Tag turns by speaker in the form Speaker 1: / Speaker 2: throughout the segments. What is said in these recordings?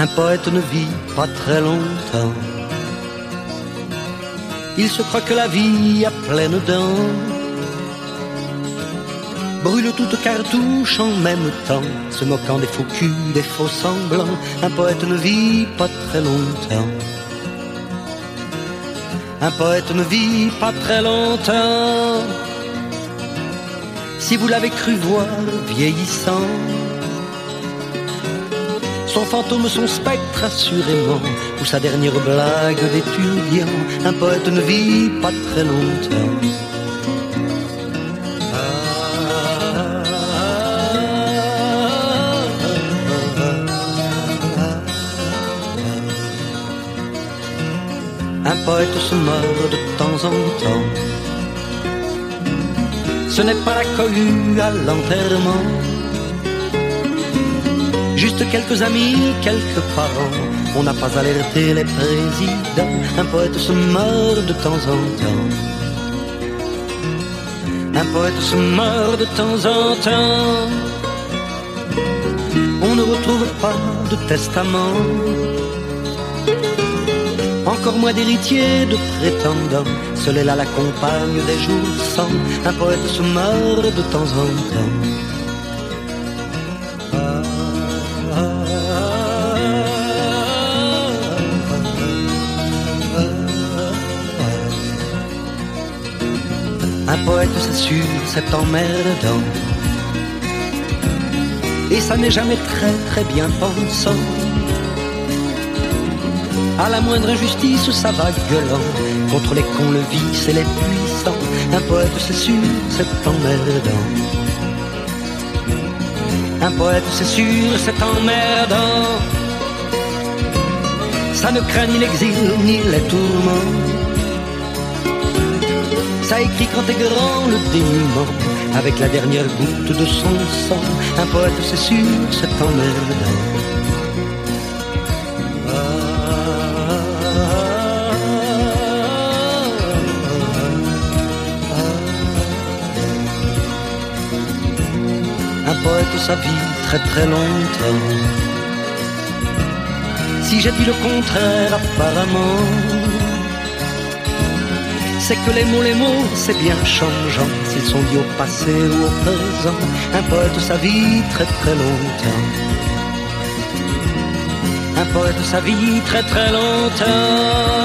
Speaker 1: Un poète ne vit pas très longtemps. Il se croit que la vie a pleine dents, brûle toute cartouche en même temps, se moquant des faux culs, des faux semblants. Un poète ne vit pas très longtemps. Un poète ne vit pas très longtemps. Si vous l'avez cru voir vieillissant, son fantôme, son spectre assurément, ou sa dernière blague d'étudiant. Un poète ne vit pas très longtemps. Un poète se meurt de temps en temps. Ce n'est pas la cohue à l'enterrement, juste quelques amis, quelques parents. On n'a pas alerté les présidents. Un poète se meurt de temps en temps. Un poète se meurt de temps en temps. On ne retrouve pas de testament, encore moins d'héritiers, de prétendants. Seule est là la compagne des jours sans. Un poète se meurt de temps en temps. Un poète, c'est sûr, c'est emmerdant, et ça n'est jamais très très bien pensant. À la moindre injustice, ça va gueulant contre les cons, le vice et les puissants. Un poète, c'est sûr, c'est emmerdant. Un poète, c'est sûr, c'est emmerdant. Ça ne craint ni l'exil ni les tourments. Ça écrit quand est grand le dénuement, avec la dernière goutte de son sang. Un poète, c'est sûr, c'est emmerdant. Un poète, ça vit très très longtemps. Si j'ai dit le contraire, apparemment, c'est que les mots, c'est bien changeant, s'ils sont dits au passé ou au présent. Un poète, ça vit très très longtemps. Un poète, ça vit très très longtemps.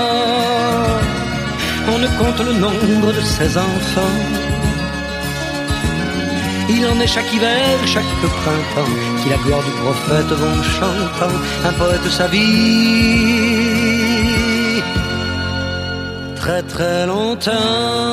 Speaker 1: On ne compte le nombre de ses enfants. Il en est chaque hiver, chaque printemps, qui la gloire du prophète vont chantant. Un poète, ça vit très très longtemps.